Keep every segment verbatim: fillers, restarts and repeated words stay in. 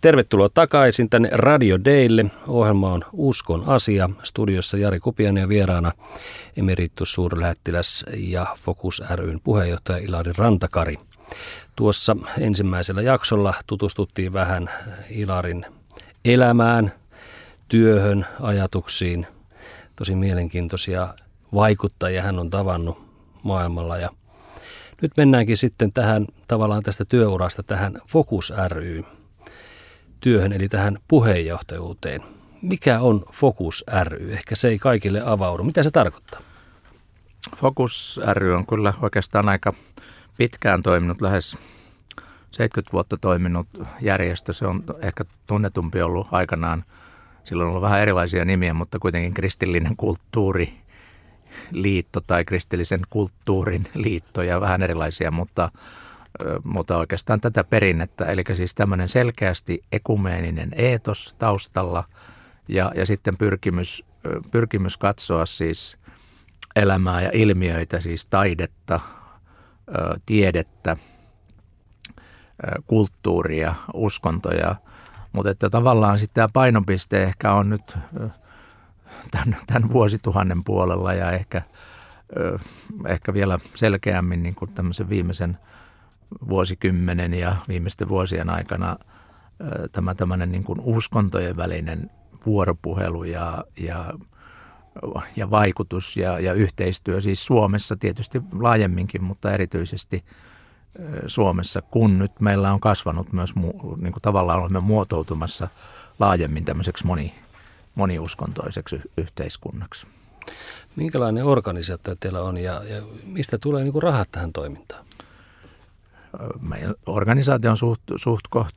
Tervetuloa takaisin tänne Radio Daylle. Ohjelma on Uskon asia. Studiossa Jari Kupiainen ja vieraana emeritus suurlähettiläs ja Focus ry:n puheenjohtaja Ilari Rantakari. Tuossa ensimmäisellä jaksolla tutustuttiin vähän Ilarin elämään, työhön, ajatuksiin. Tosi mielenkiintoisia vaikuttajia hän on tavannut maailmalla. Ja nyt mennäänkin sitten tähän tavallaan tästä työurasta tähän Focus ry työhön, eli tähän puheenjohtajuuteen. Mikä on Focus ry? Ehkä se ei kaikille avaudu. Mitä se tarkoittaa? Focus ry on kyllä oikeastaan aika pitkään toiminut, lähes seitsemänkymmentä vuotta toiminut järjestö. Se on ehkä tunnetumpi ollut aikanaan. Silloin on ollut vähän erilaisia nimiä, mutta kuitenkin kristillinen kulttuuriliitto tai kristillisen kulttuurin liitto ja vähän erilaisia, mutta, mutta oikeastaan tätä perinnettä. Eli siis tämmöinen selkeästi ekumeeninen eetos taustalla ja, ja sitten pyrkimys, pyrkimys katsoa siis elämää ja ilmiöitä, siis taidetta, tiedettä, kulttuuria, uskontoja. Mutta että tavallaan sitten tämä painopiste ehkä on nyt tämän, tämän vuosituhannen puolella ja ehkä, ehkä vielä selkeämmin niin kuin tämmöisen viimeisen vuosikymmenen ja viimeisten vuosien aikana tämä tämmöinen niin kuin uskontojen välinen vuoropuhelu ja, ja, ja vaikutus ja, ja yhteistyö. Siis Suomessa tietysti laajemminkin, mutta erityisesti Suomessa, kun nyt meillä on kasvanut myös, niin kuin tavallaan olemme muotoutumassa laajemmin tämmöiseksi moni, moniuskontoiseksi yhteiskunnaksi. Minkälainen organisaatio teillä on ja, ja mistä tulee niin kuin rahat tähän toimintaan? Meidän organisaatio on suht, suht koht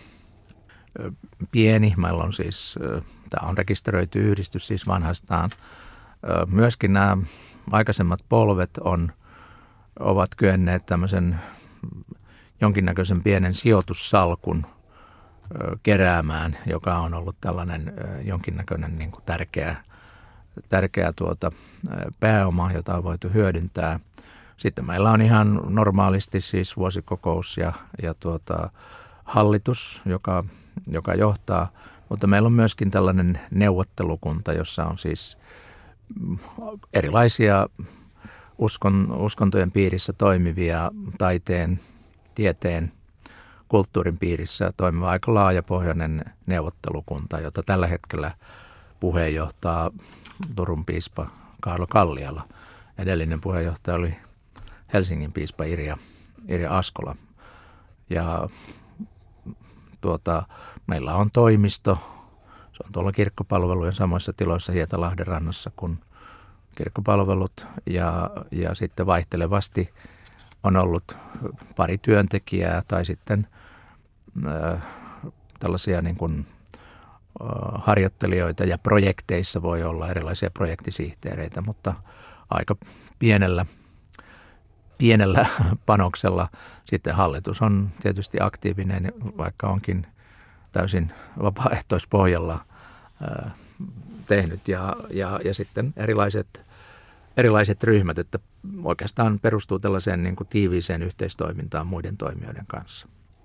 pieni. Meillä on siis, tämä on rekisteröity yhdistys siis vanhastaan. Myöskin nämä aikaisemmat polvet on, ovat kyenneet tämmöisen jonkinnäköisen pienen sijoitussalkun keräämään, joka on ollut tällainen jonkinnäköinen niin kuin tärkeä, tärkeä tuota pääoma, jota on voitu hyödyntää. Sitten meillä on ihan normaalisti siis vuosikokous ja, ja tuota, hallitus, joka, joka johtaa, mutta meillä on myöskin tällainen neuvottelukunta, jossa on siis erilaisia uskon, uskontojen piirissä toimivia, taiteen, tieteen, kulttuurin piirissä toimiva aika laajapohjainen neuvottelukunta, jota tällä hetkellä puheenjohtaa Turun piispa Kaarlo Kalliala. Edellinen puheenjohtaja oli Helsingin piispa Irja, Irja Askola. Ja tuota, meillä on toimisto, se on tuolla kirkkopalvelujen samoissa tiloissa Hietalahden rannassa kuin kirkkopalvelut ja, ja sitten vaihtelevasti on ollut pari työntekijää tai sitten äh, tällaisia niin kuin, äh, harjoittelijoita ja projekteissa voi olla erilaisia projektisihteereitä, mutta aika pienellä, pienellä panoksella sitten hallitus on tietysti aktiivinen, vaikka onkin täysin vapaaehtoispohjalla äh, tehnyt ja, ja, ja sitten erilaiset, erilaiset ryhmät, että oikeastaan perustuu tällaiseen niin kuin tiiviiseen yhteistoimintaan muiden toimijoiden kanssa.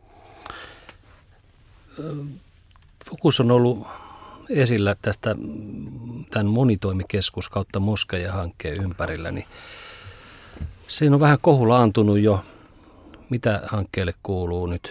Fokus on ollut esillä tästä tämän monitoimikeskus kautta moskeija-hankkeen ympärillä, niin siinä on vähän kohulaantunut jo. Mitä hankkeelle kuuluu nyt?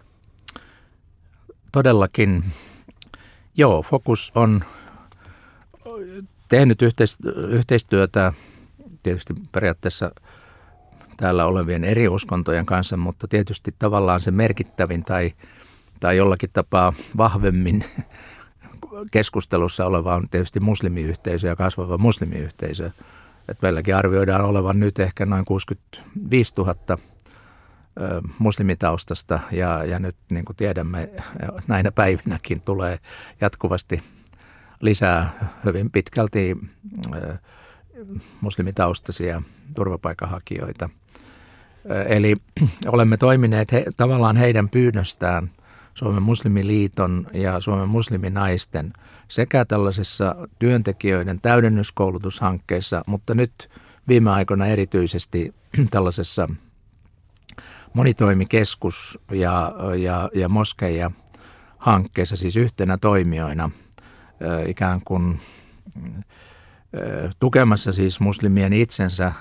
Todellakin. Joo, Fokus on tehnyt yhteistyötä tietysti periaatteessa täällä olevien eri uskontojen kanssa, mutta tietysti tavallaan se merkittävin tai, tai jollakin tapaa vahvemmin keskustelussa oleva on tietysti muslimiyhteisö ja kasvava muslimiyhteisö. Et meilläkin arvioidaan olevan nyt ehkä noin kuusikymmentäviisituhatta muslimitaustasta ja, ja nyt niin kuin tiedämme näinä päivinäkin tulee jatkuvasti lisää hyvin pitkälti muslimitaustaisia turvapaikanhakijoita. Eli olemme toimineet he, tavallaan heidän pyynnöstään Suomen muslimiliiton ja Suomen musliminaisten sekä tällaisessa työntekijöiden täydennyskoulutushankkeessa, mutta nyt viime aikoina erityisesti tällaisessa monitoimikeskus ja, ja, ja moskeija hankkeessa, siis yhtenä toimijoina ikään kuin tukemassa siis muslimien itsensä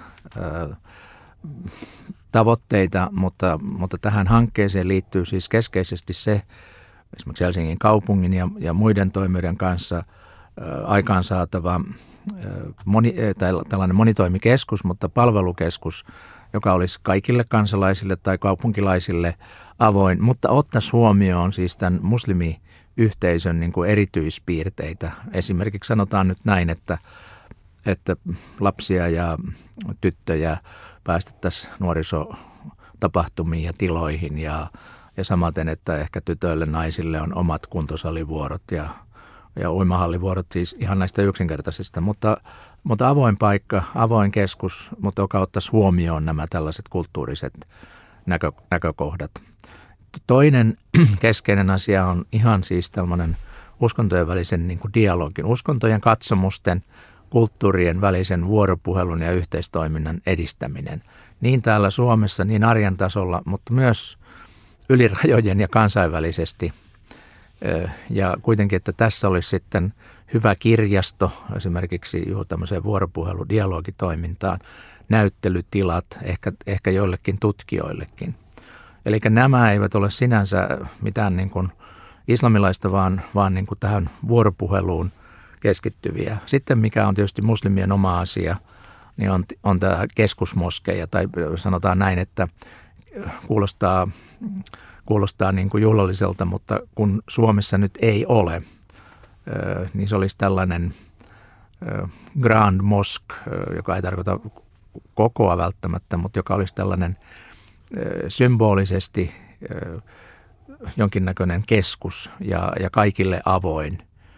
tavoitteita, mutta, mutta tähän hankkeeseen liittyy siis keskeisesti se, esimerkiksi Helsingin kaupungin ja, ja muiden toimijoiden kanssa ä, aikaansaatava ä, moni, tai tällainen monitoimikeskus, mutta palvelukeskus, joka olisi kaikille kansalaisille tai kaupunkilaisille avoin, mutta ottaisi huomioon siis tämän muslimiyhteisön niin kuin erityispiirteitä. Esimerkiksi sanotaan nyt näin, että, että lapsia ja tyttöjä päästettäisiin nuorisotapahtumiin ja tiloihin ja, ja samaten, että ehkä tytöille, naisille on omat kuntosalivuorot ja, ja uimahallivuorot, siis ihan näistä yksinkertaisista, mutta, mutta avoin paikka, avoin keskus, mutta joka ottaisi huomioon nämä tällaiset kulttuuriset näkö, näkökohdat. Toinen keskeinen asia on ihan siis tällainen uskontojen välisen niin kuin dialogin, uskontojen katsomusten, kulttuurien välisen vuoropuhelun ja yhteistoiminnan edistäminen. Niin täällä Suomessa, niin arjen tasolla, mutta myös yli rajojen ja kansainvälisesti. Ja kuitenkin, että tässä olisi sitten hyvä kirjasto esimerkiksi juuri tämmöiseen vuoropuhelu- dialogitoimintaan, näyttelytilat, ehkä, ehkä joillekin tutkijoillekin. Eli nämä eivät ole sinänsä mitään niin kuin islamilaista, vaan, vaan niin kuin tähän vuoropuheluun keskittyviä. Sitten mikä on tietysti muslimien oma asia, niin on, on tämä keskusmoskeja, tai sanotaan näin, että kuulostaa, kuulostaa niin kuin juhlalliselta, mutta kun Suomessa nyt ei ole, niin se olisi tällainen Grand Mosque, joka ei tarkoita kokoa välttämättä, mutta joka olisi tällainen symbolisesti jonkinnäköinen keskus ja, ja kaikille avoin,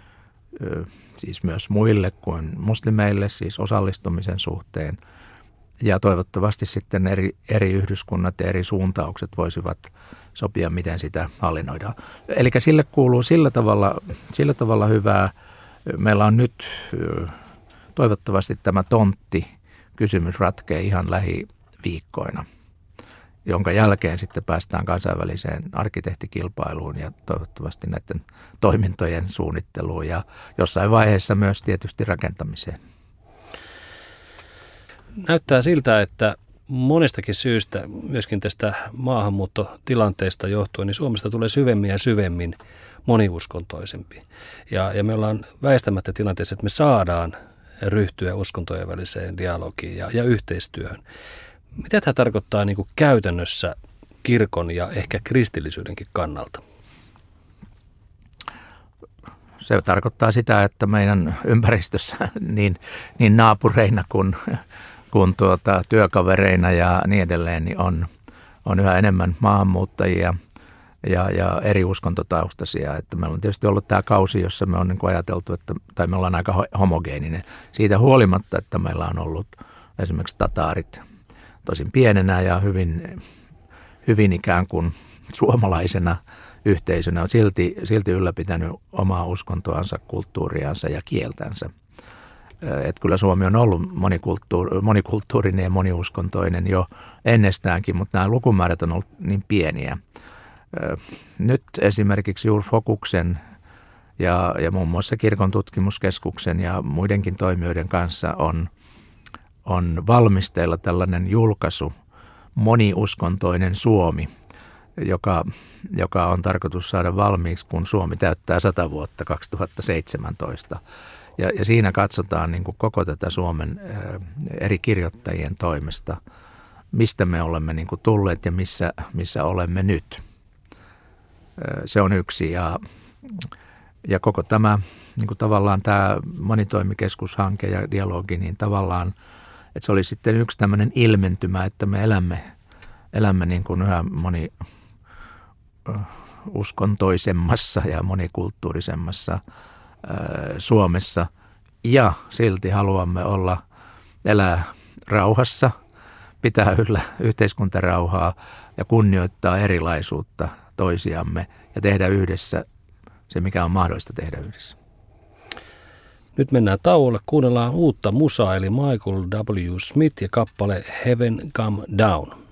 siis myös muille kuin muslimeille, siis osallistumisen suhteen. Ja toivottavasti sitten eri, eri yhdyskunnat ja eri suuntaukset voisivat sopia, miten sitä hallinnoidaan. Eli sille kuuluu sillä tavalla, sillä tavalla hyvää. Meillä on nyt toivottavasti tämä tontti-kysymys ratkee ihan lähiviikkoina, jonka jälkeen sitten päästään kansainväliseen arkkitehtikilpailuun ja toivottavasti näiden toimintojen suunnitteluun ja jossain vaiheessa myös tietysti rakentamiseen. Näyttää siltä, että monestakin syystä, myöskin tästä maahanmuuttotilanteesta johtuen, niin Suomesta tulee syvemmin ja syvemmin moniuskontoisempi. Ja, ja me ollaan väistämättä tilanteessa, että me saadaan ryhtyä uskontojen väliseen dialogiin ja, ja yhteistyöhön. Mitä tämä tarkoittaa niin kuin käytännössä kirkon ja ehkä kristillisyydenkin kannalta? Se tarkoittaa sitä, että meidän ympäristössä niin, niin naapureina kuin, kuin tuota, työkavereina ja niin edelleen niin on, on yhä enemmän maahanmuuttajia ja, ja eri uskontotaustaisia. Että meillä on tietysti ollut tämä kausi, jossa me on niin kuin ajateltu, että, tai me ollaan aika homogeeninen. Siitä huolimatta, että meillä on ollut esimerkiksi tataarit tosin pienenä ja hyvin, hyvin ikään kuin suomalaisena yhteisönä on silti, silti ylläpitänyt omaa uskontoansa, kulttuuriansa ja kieltänsä. Et kyllä Suomi on ollut monikulttuur, monikulttuurinen ja moniuskontoinen jo ennestäänkin, mutta nämä lukumäärät on ollut niin pieniä. Nyt esimerkiksi juuri Fokuksen ja, ja muun muassa Kirkon tutkimuskeskuksen ja muidenkin toimijoiden kanssa on, on valmisteilla tällainen julkaisu, Moniuskontoinen Suomi, Joka, joka on tarkoitus saada valmiiksi, kun Suomi täyttää sata vuotta kaksituhattaseitsemäntoista. Ja, ja siinä katsotaan niin kuin koko tätä Suomen ä, eri kirjoittajien toimesta, mistä me olemme niin kuin tulleet ja missä, missä olemme nyt. Ä, se on yksi. Ja, ja koko tämä niin kuin tavallaan tämä monitoimikeskushanke ja dialogi, niin tavallaan, että se oli sitten yksi tämmöinen ilmentymä, että me elämme, elämme niin kuin yhä moni uskontoisemmassa ja monikulttuurisemmassa Suomessa ja silti haluamme olla, elää rauhassa, pitää yllä yhteiskuntarauhaa ja kunnioittaa erilaisuutta toisiamme ja tehdä yhdessä se, mikä on mahdollista tehdä yhdessä. Nyt mennään tauolle, kuunnellaan uutta musaa eli Michael W. Smith ja kappale Heaven Come Down.